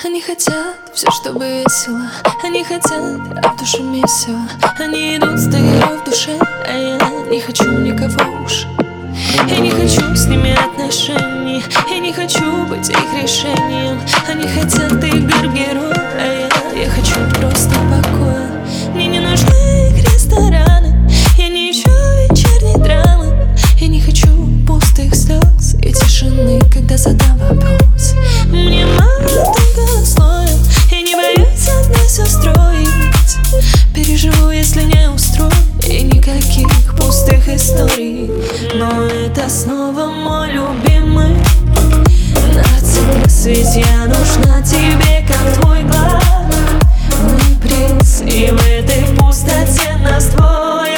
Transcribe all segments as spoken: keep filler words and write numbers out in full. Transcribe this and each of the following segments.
Они хотят все, чтобы весело. Они хотят, а в душе месиво. Они идут с дырой в душе, а я не хочу никого уж. Я не хочу с ними отношений. Я не хочу быть их решением. Они хотят игр героев, а я, я хочу просто покоя. Мне не нужны их рестораны. Я не ищу вечерней драмы. Я не хочу пустых слез и тишины, когда задам вопрос. Мне мало только слоев. Я не боюсь одна все строить. Переживу, если не устрою. И никаких пустых историй. Но это снова мой любимый нарцисс. Ведь я нужна тебе, как твой главный приз. И в этой пустоте нас двое.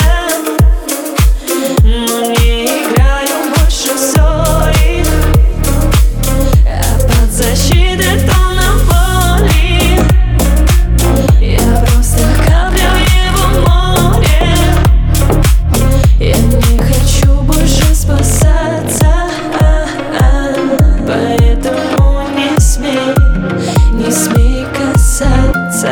Но не играю больше ссоры. А под защитой тона боли. Я просто капля в его море. Я не хочу больше спасаться, поэтому не смей, не смей касаться.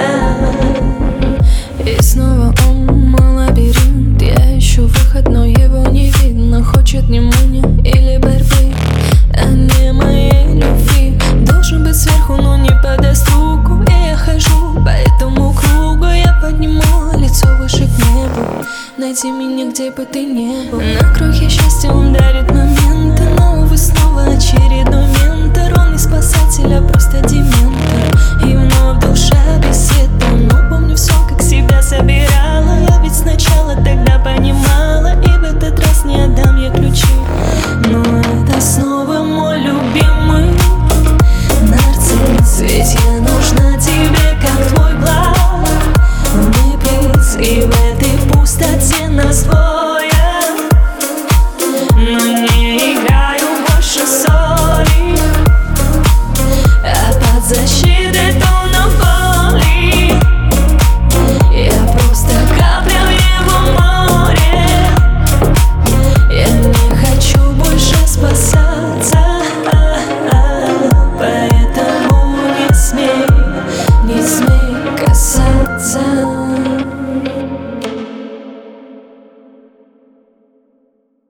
И снова он мой лабиринт. Я ищу выход, но его не видно. Хочет внимания или борьбы, а не моей любви. Должен быть сверху, но не подаст руку. И я хожу по этому кругу. Я подниму лицо выше к небу. Найди меня, где бы ты ни был. На крохе счастья он дарит моменты, но, увы, снова очередной ментор. Он не спасатель, а просто дементор. И вновь душа без света. Но помню все, как себя собирала. Я ведь сначала так